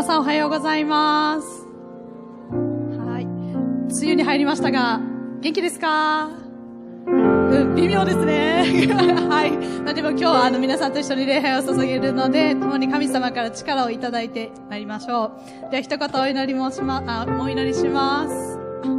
さんおはようございます。はい。梅雨に入りましたが、元気ですか？微妙ですね。はい。まあ、でも今日は皆さんと一緒に礼拝を捧げるので、共に神様から力をいただいてまいりましょう。では一言お祈りします。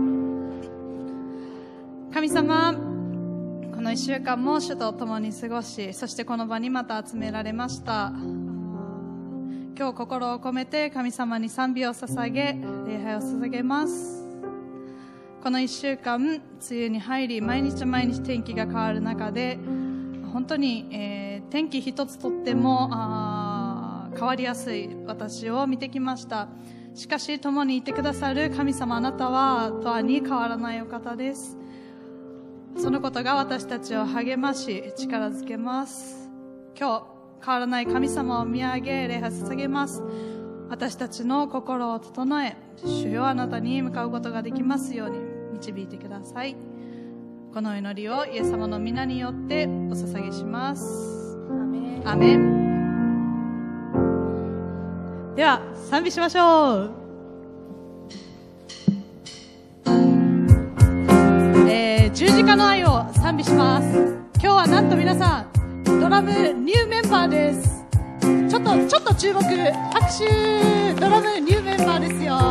神様、この一週間も主と共に過ごし、そしてこの場にまた集められました。今日心を込めて神様に賛美を捧げ、礼拝を捧げます。この一週間、梅雨に入り、毎日毎日天気が変わる中で、本当に、天気一つとっても変わりやすい私を見てきました。しかし、共にいてくださる神様、あなたは永遠に変わらないお方です。そのことが私たちを励まし、力づけます。今日、変わらない神様を見上げ、礼拝捧げます。私たちの心を整え、主よあなたに向かうことができますように導いてください。この祈りをイエス様の皆によってお捧げします。アメン。では賛美しましょう。十字架の愛を賛美します。今日はなんと皆さんドラムニューメンバーです。ちょっと注目、拍手。ドラムニューメンバーですよ。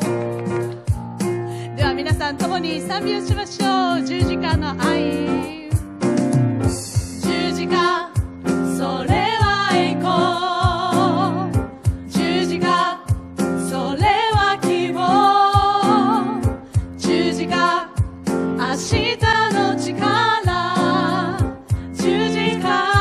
では皆さん共に賛美をしましょう。十字架の愛。十字架、それは栄光。十字架、それは希望。十字架、明日の力。十字架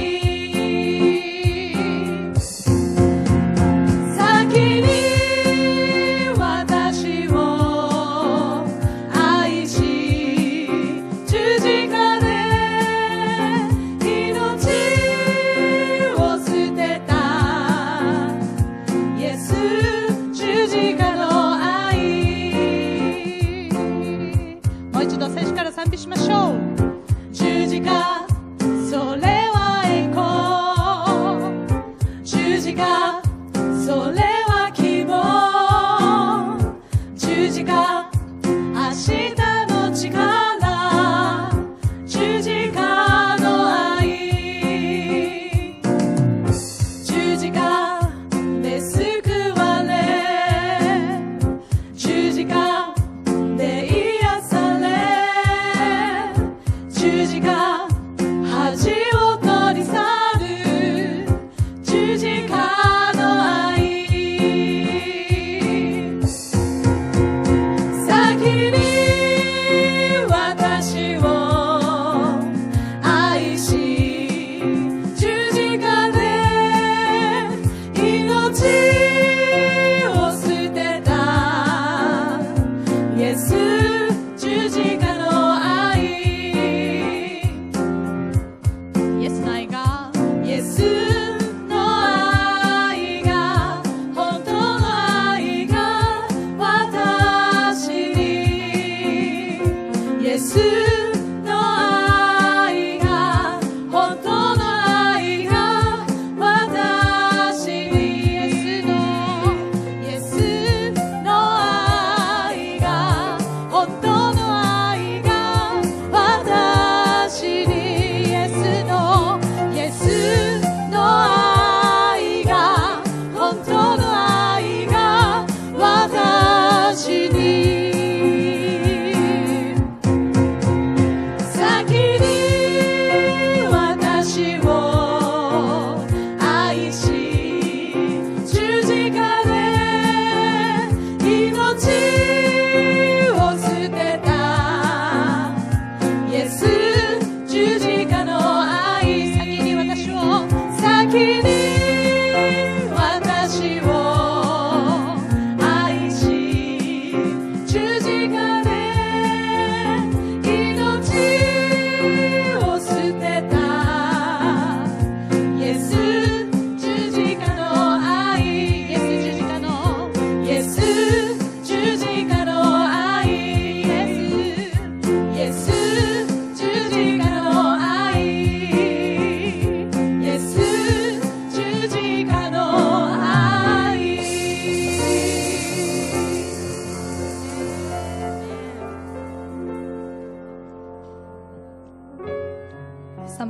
先に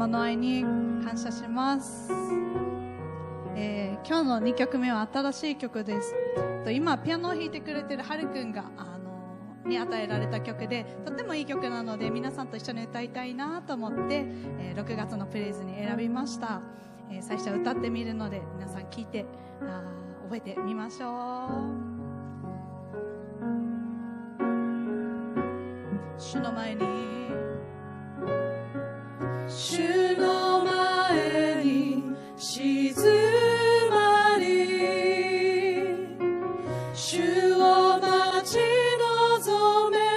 の愛に感謝します。今日の2曲目は新しい曲です。今ピアノを弾いてくれてるはるくんがに与えられた曲で、とってもいい曲なので皆さんと一緒に歌いたいなと思って、6月のプレイズに選びました。最初は歌ってみるので皆さん聞いて覚えてみましょう。主の前に、主の前に静まり、主を待ち望め、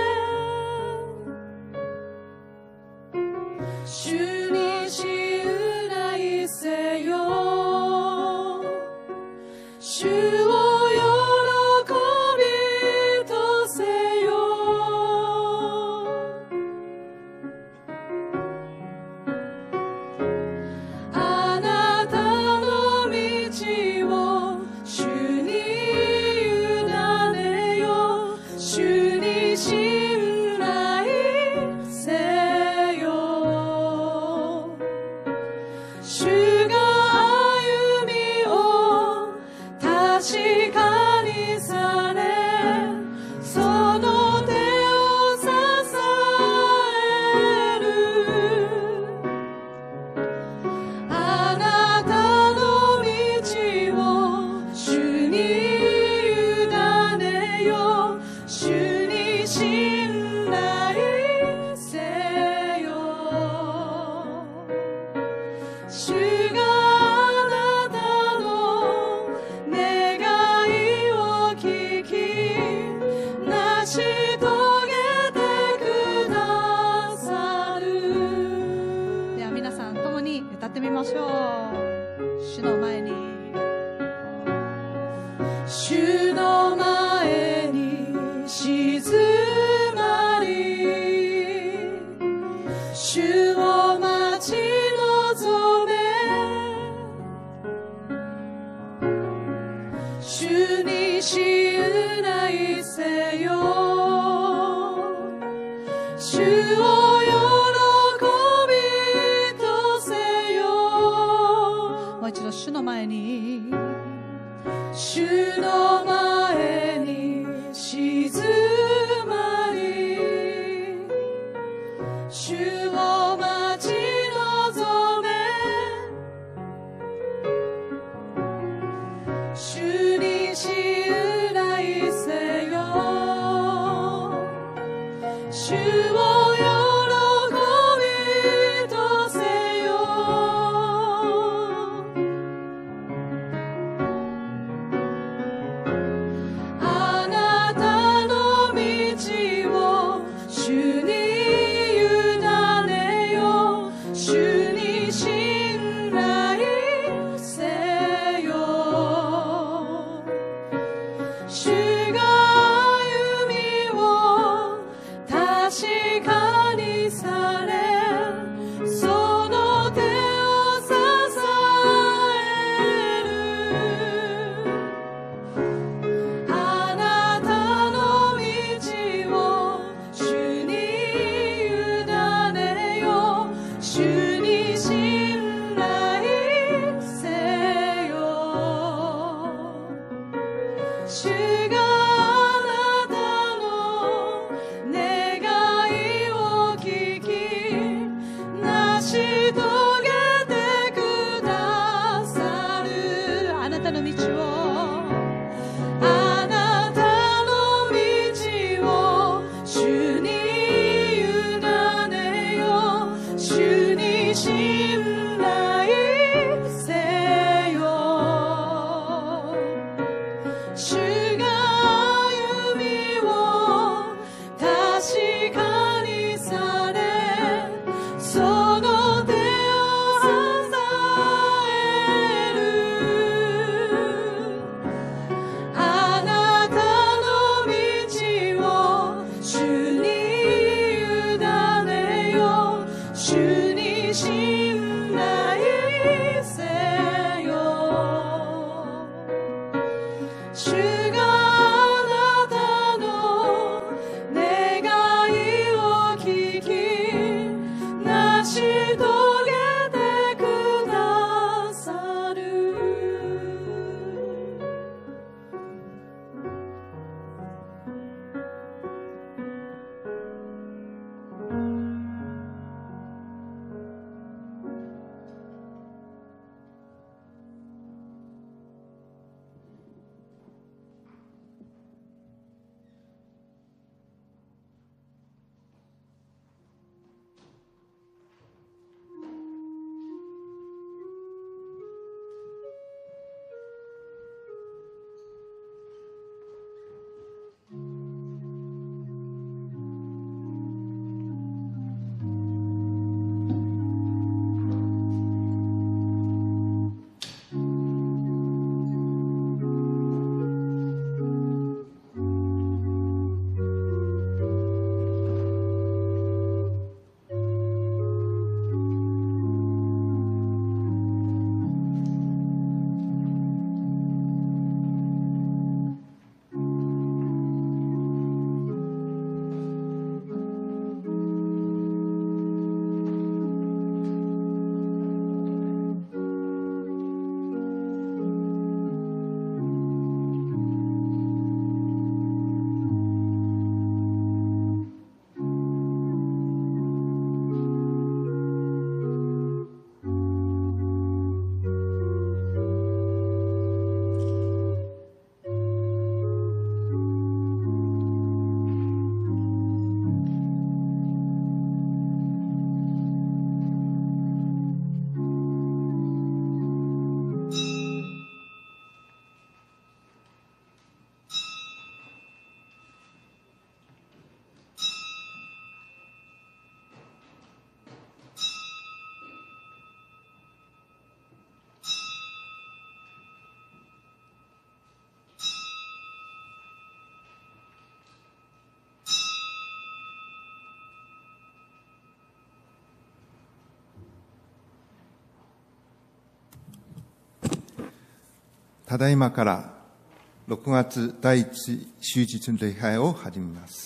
主に信頼せよ、主を喜びとせよ。あなたの道を主に委ねよ、主に信頼せよ。主が歩みを確かにされ、その手を支える。あなたの道を主に委ねよ、主に信頼せよ。主があなたの願いを聞き、成し遂げてくださる。では皆さん共に歌ってみましょう。主の前に、主の前に静まり、主を待ち望め、主に信頼せよ、主を喜びとせよ。もう一度、主の前に、主の前に静まり、主を待ち望め、主に信頼せよ、主を喜びとせよ。あなたの道を主に委ねよ、主に信頼せよ。主が歩みを確かにされ、その手を支える。あなたの道を主に委ねよ、主に信頼せよ。主があなたの願いを聞き、成し遂げてくださる。あなたの道を、あなたの道を主に委ねよ、主に信頼せよ。主が歩みを確かにされ、その手を支える。あなたの道を主に委ねよ、主に信頼せよ。主があなたの願いを聞き、成し遂げただいまから6月第一終日の礼拝を始めます。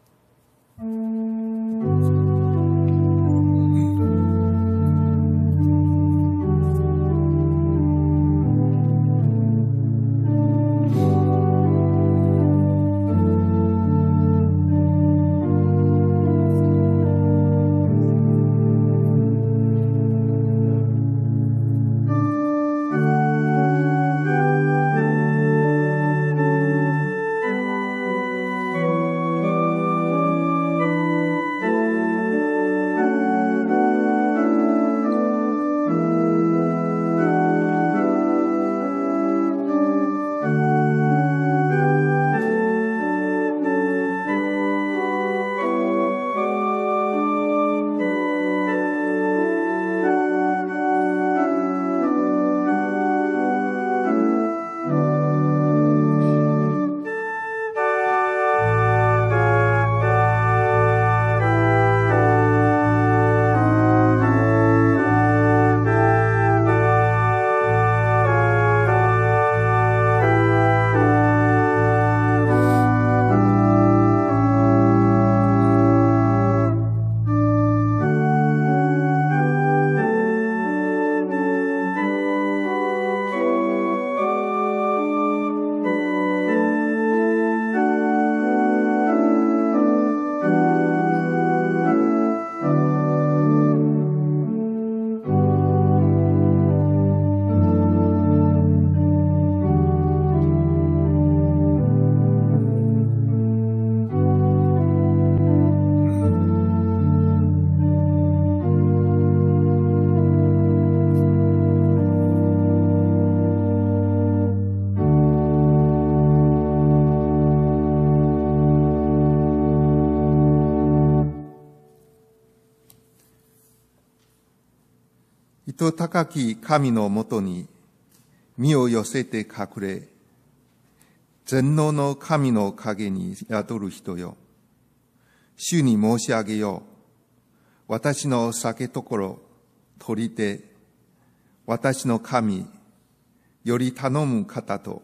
糸高き神のもとに身を寄せて隠れ、全能の神の影に宿る人よ。主に申し上げよう。私の酒所、取り手、私の神、より頼む方と。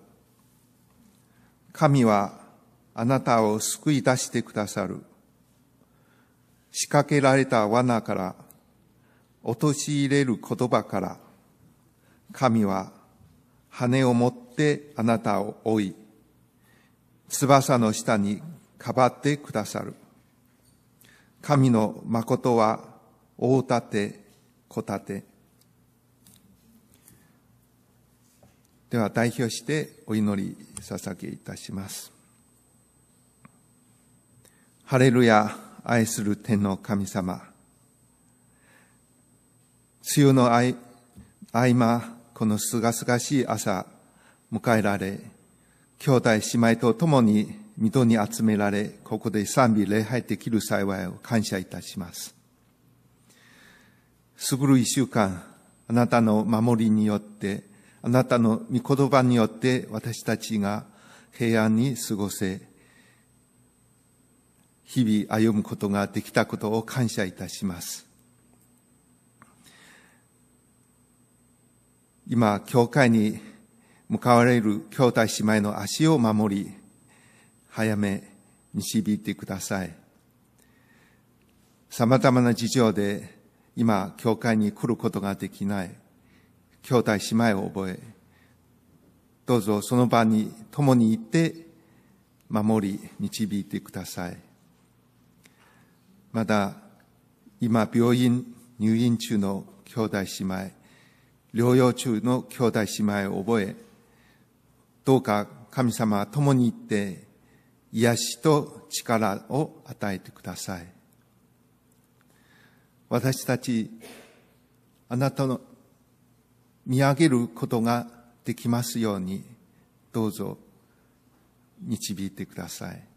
神はあなたを救い出してくださる。仕掛けられた罠から、陥れる言葉から、神は羽を持ってあなたを追い、翼の下にかばってくださる。神の誠は大盾、小盾。では代表してお祈り捧げいたします。ハレルヤ、愛する天の神様。梅雨の合間、このすがすがしい朝、迎えられ、兄弟姉妹と共に御戸に集められ、ここで賛美礼拝できる幸いを感謝いたします。過ぐる一週間、あなたの守りによって、あなたの御言葉によって私たちが平安に過ごせ、日々歩むことができたことを感謝いたします。今、教会に向かわれる兄弟姉妹の足を守り、早め導いてください。様々な事情で今、教会に来ることができない兄弟姉妹を覚え、どうぞその場に共に行って守り導いてください。まだ今病院入院中の兄弟姉妹、療養中の兄弟姉妹を覚え、どうか神様は共に行って癒しと力を与えてください。私たち、あなたの見上げることができますように、どうぞ導いてください。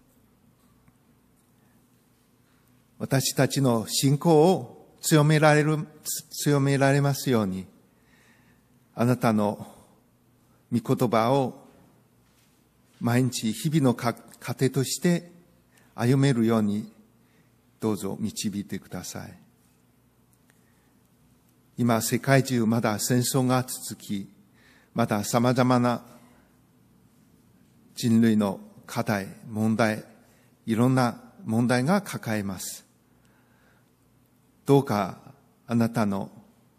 私たちの信仰を強められますように、あなたの御言葉を毎日日々の糧として歩めるようにどうぞ導いてください。今世界中まだ戦争が続き、 また様々な人類の課題、問題、いろんな問題が抱えます。どうかあなたの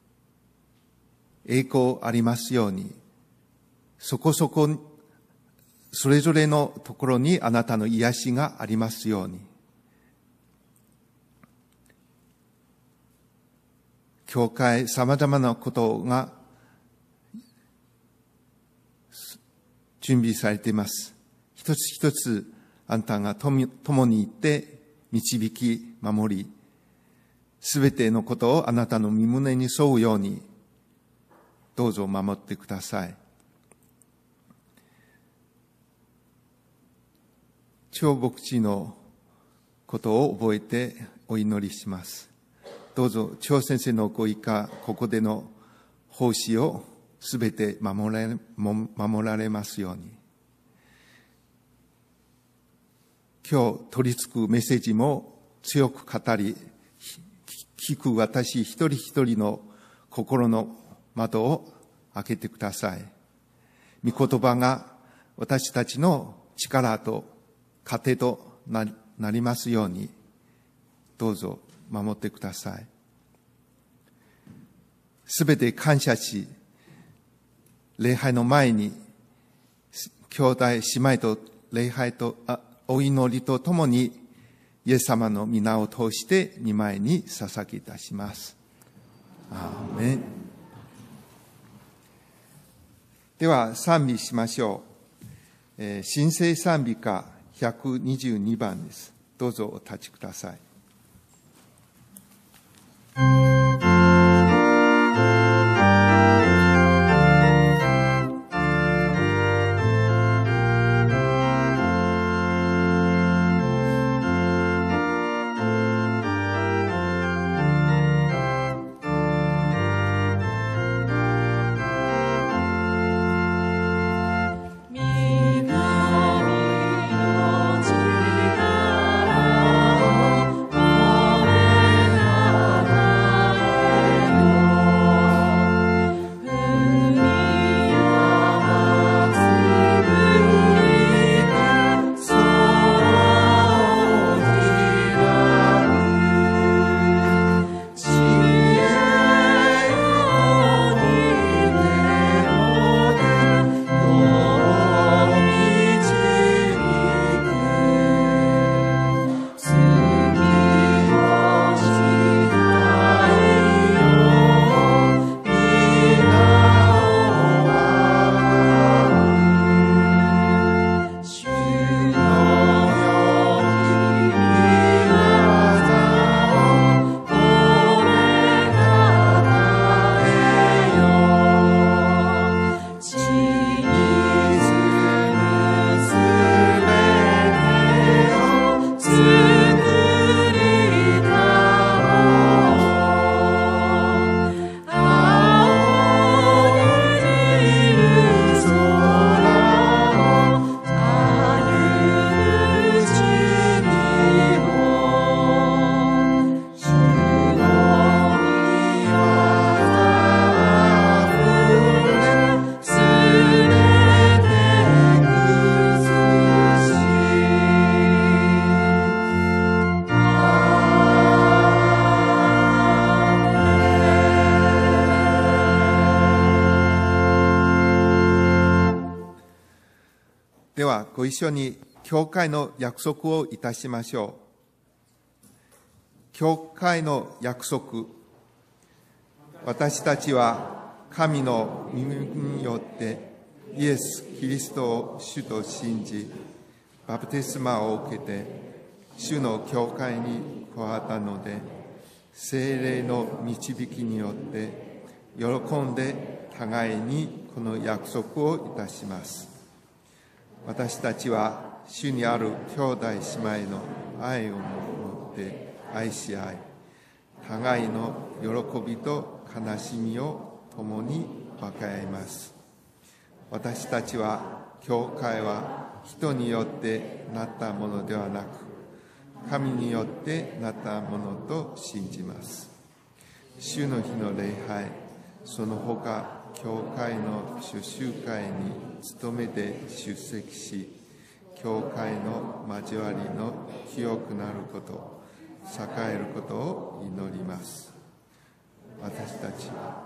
栄光ありますように、そこそこそれぞれのところにあなたの癒しがありますように。教会、様々なことが準備されています。一つ一つあなたが共に行って導き、守り、すべてのことをあなたの御胸に沿うように、どうぞ守ってください。長牧師のことを覚えてお祈りします。どうぞ長先生のご意下、ここでの奉仕をすべて守られますように。今日取り付くメッセージも強く語り、聞く私一人一人の心の窓を開けてください。御言葉が私たちの力と糧となりますように、どうぞ守ってください。すべて感謝し、礼拝の前に兄弟姉妹と礼拝とお祈りとともにイエス様の皆を通して御前に捧げいたします。アーメン。では賛美しましょう。新聖賛美歌122番です。どうぞお立ちください。ではご一緒に教会の約束をいたしましょう。教会の約束。私たちは神の御身によってイエス・キリストを主と信じ、バプテスマを受けて主の教会に加わったので、聖霊の導きによって喜んで互いにこの約束をいたします。私たちは主にある兄弟姉妹の愛を持って愛し合い、互いの喜びと悲しみを共に分け合います。私たちは、教会は人によってなったものではなく、神によってなったものと信じます。主の日の礼拝、その他教会の主集会に努めて出席し、教会の交わりの清くなること、栄えることを祈ります。私たちは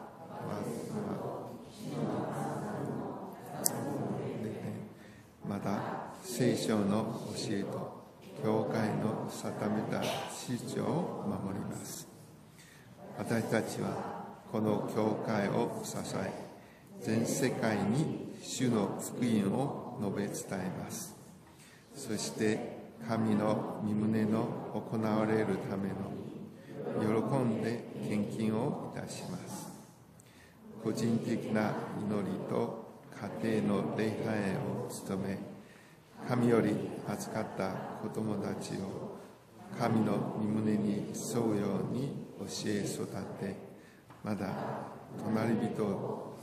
また聖書の教えと教会の定めた秩序を守ります。私たちはこの教会を支え、全世界に主の福音を述べ伝えます。そして神の御胸の行われるための喜んで献金をいたします。個人的な祈りと家庭の礼拝を務め、神より預かった子供たちを神の御胸に沿うように教え育て、まだ隣人を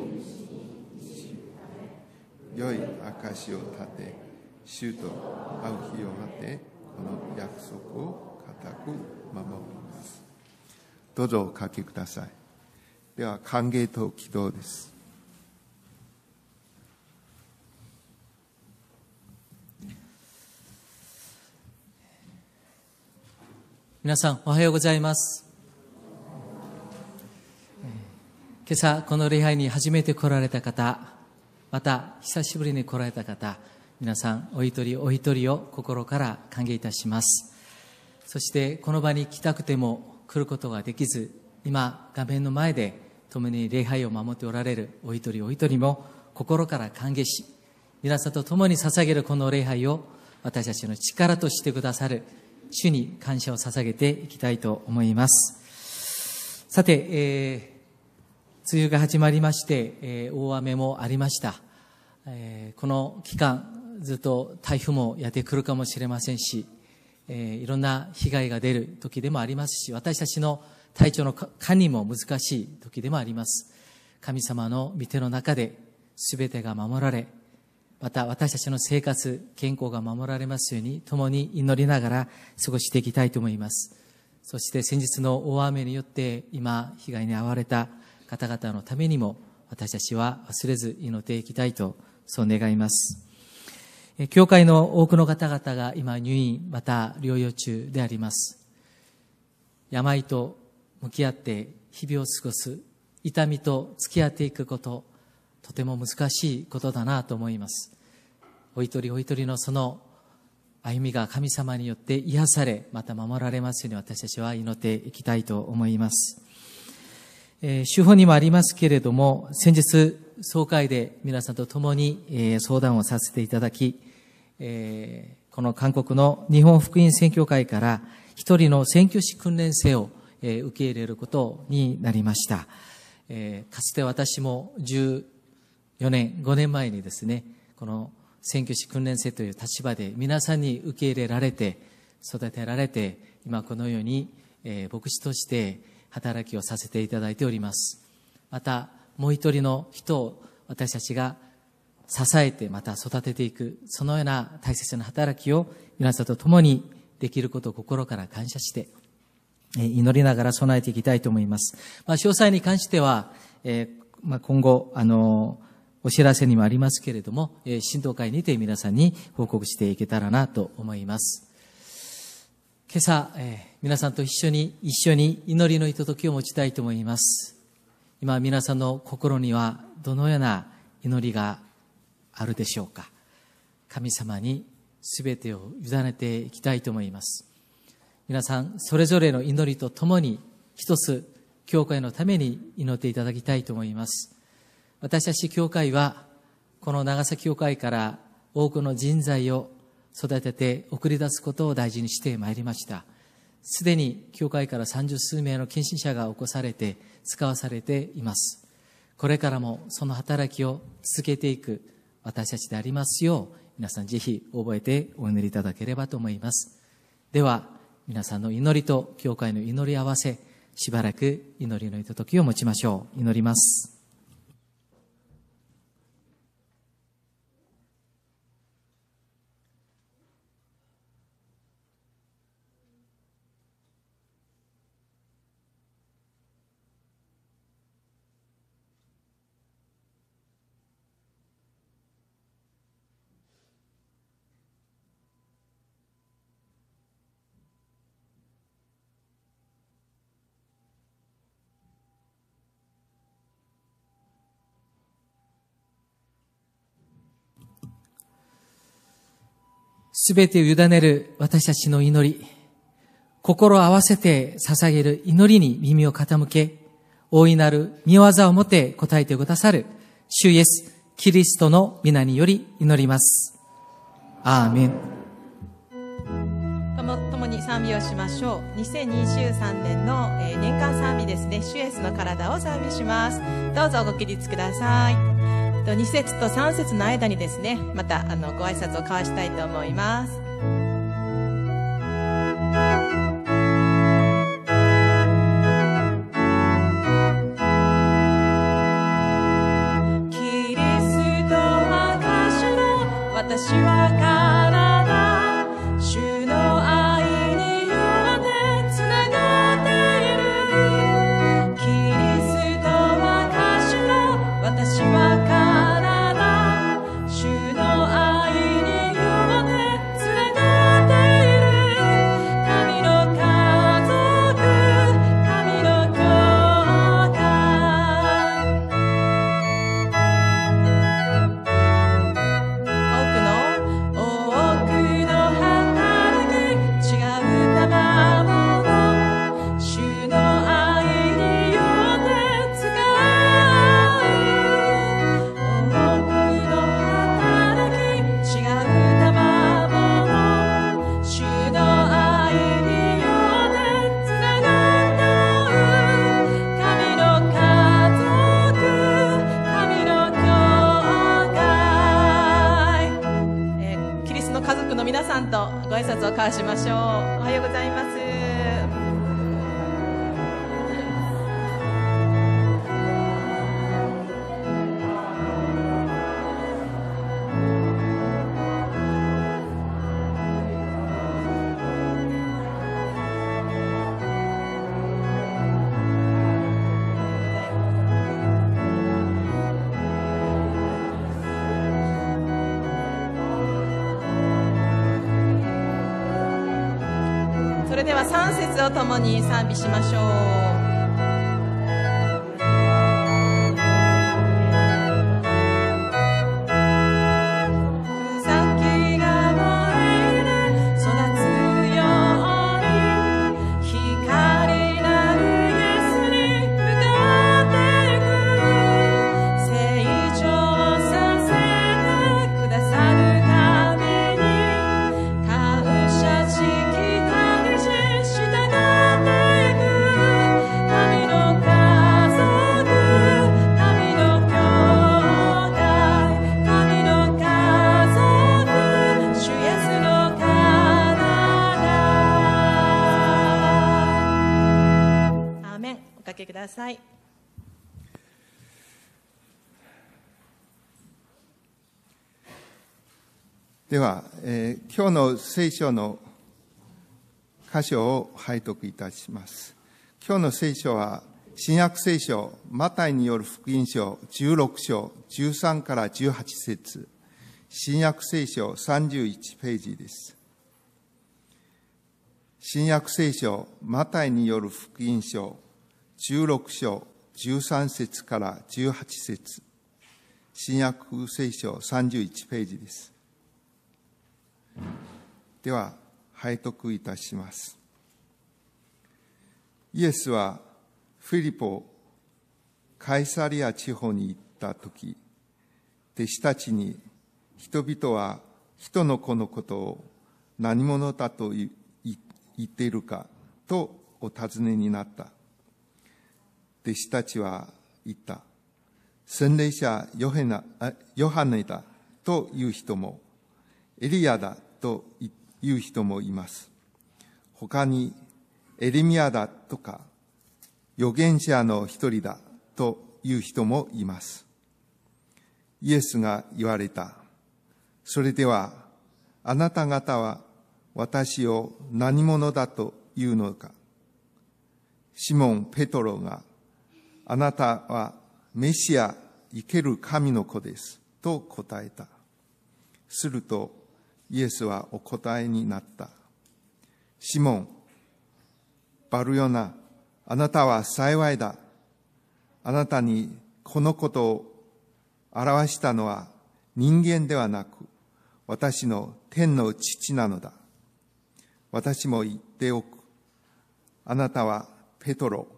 良い証を立て、主と会う日を待って、この約束を固く守ります。どうぞお書きください。では、歓迎と祈祷です。 皆さん、おはようございます。今朝、この礼拝に初めて来られた方、また久しぶりに来られた方、皆さんお一人お一人を心から歓迎いたします。そしてこの場に来たくても来ることができず、今画面の前で共に礼拝を守っておられるお一人お一人も心から歓迎し、皆さんと共に捧げるこの礼拝を私たちの力としてくださる主に感謝を捧げていきたいと思います。さて、梅雨が始まりまして、大雨もありました。この期間ずっと台風もやってくるかもしれませんし、いろんな被害が出る時でもありますし、私たちの体調の管理も難しい時でもあります。神様の御手の中で全てが守られ、また私たちの生活、健康が守られますように共に祈りながら過ごしていきたいと思います。そして先日の大雨によって今被害に遭われた方々のためにも私たちは忘れず祈っていきたいとそう願います。教会の多くの方々が今入院また療養中であります。病と向き合って日々を過ごす、痛みと付き合っていくこと、とても難しいことだなと思います。お一人お一人のその歩みが神様によって癒され、また守られますように私たちは祈っていきたいと思います。手法にもありますけれども、先日総会で皆さんと共に相談をさせていただき、この韓国の日本福音宣教会から一人の宣教師訓練生を受け入れることになりました。かつて私も14年、5年前にですね、この宣教師訓練生という立場で皆さんに受け入れられて、育てられて、今このように牧師として働きをさせていただいております。またもう一人の人を私たちが支えてまた育てていく、そのような大切な働きを皆さんと共にできることを心から感謝して祈りながら備えていきたいと思います。詳細に関しては、今後お知らせにもありますけれども、神道会にて皆さんに報告していけたらなと思います。今朝、皆さんと一緒に祈りのひとときを持ちたいと思います。今皆さんの心にはどのような祈りがあるでしょうか。神様にすべてを委ねていきたいと思います。皆さんそれぞれの祈りとともに一つ教会のために祈っていただきたいと思います。私たち教会はこの長崎教会から多くの人材を育てて送り出すことを大事にしてまいりました。すでに教会から30数名の献身者が起こされて使わされています。これからもその働きを続けていく私たちでありますよう、皆さんぜひ覚えてお祈りいただければと思います。では皆さんの祈りと教会の祈り合わせ、しばらく祈りのひとときを持ちましょう。祈ります。 すべてを委ねる私たちの祈り、心を合わせて捧げる祈りに耳を傾け、大いなる御業をもって答えてくださる主イエスキリストの皆により祈ります。アーメン。 共に賛美をしましょう。2023年の年間賛美ですね。主イエスの体を賛美します。どうぞご起立ください。2節と3節の間にですね、またご挨拶を交わしたいと思います。キリストは頭、私は体、主の愛によってつながっている。キリストは頭、私は体、主の愛によってつながっている。神の家族、神の教会。多くの働き、違う賜物、主の愛によって使う。多くの働き、違う賜物、主の愛によってつながってう。神の家族、神の教会。キリストの家族の皆さんとご挨拶を交わしましょう。おはようございます。それでは3節を共に賛美しましょう。草木が燃える育つように、光なるイエスに向かっていく。成長させてくださる神に感謝しきたりし従っていく。神の家族、神の教会、神の家族、主イエスの体。アーメン。おかけください。 では、今日の聖書の箇所を拝読いたします。今日の聖書は新約聖書マタイによる福音書16章13から18節、新約聖書31ページです。新約聖書マタイによる福音書16章13節から18節、新約聖書31ページです。では拝読いたします。イエスはフィリポ・カイサリア地方に行ったとき、弟子たちに、人々は人の子のことを何者だと言っているかとお尋ねになった。弟子たちは言った。洗礼者ヨハネだという人も、エリアだという人もいます。他にエレミヤだとか預言者の一人だという人もいます。イエスが言われた。それではあなた方は私を何者だというのか。シモン・ペトロが、あなたはメシア、生ける神の子ですと答えた。するとイエスはお答えになった。シモン、バルヨナ、あなたは幸いだ。あなたにこのことを表したのは人間ではなく、 私の天の父なのだ。私も言っておく。あなたはペトロ。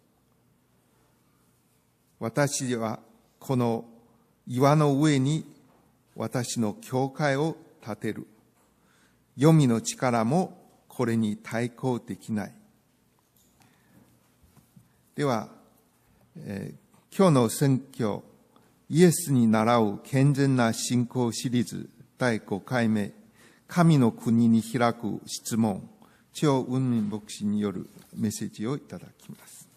私はこの岩の上に私の教会を建てる。黄泉の力もこれに対抗できない。では、今日の宣教、イエスに倣う健全な信仰シリーズ第5回目、神の国に開く質問、張雲民牧師によるメッセージをいただきます。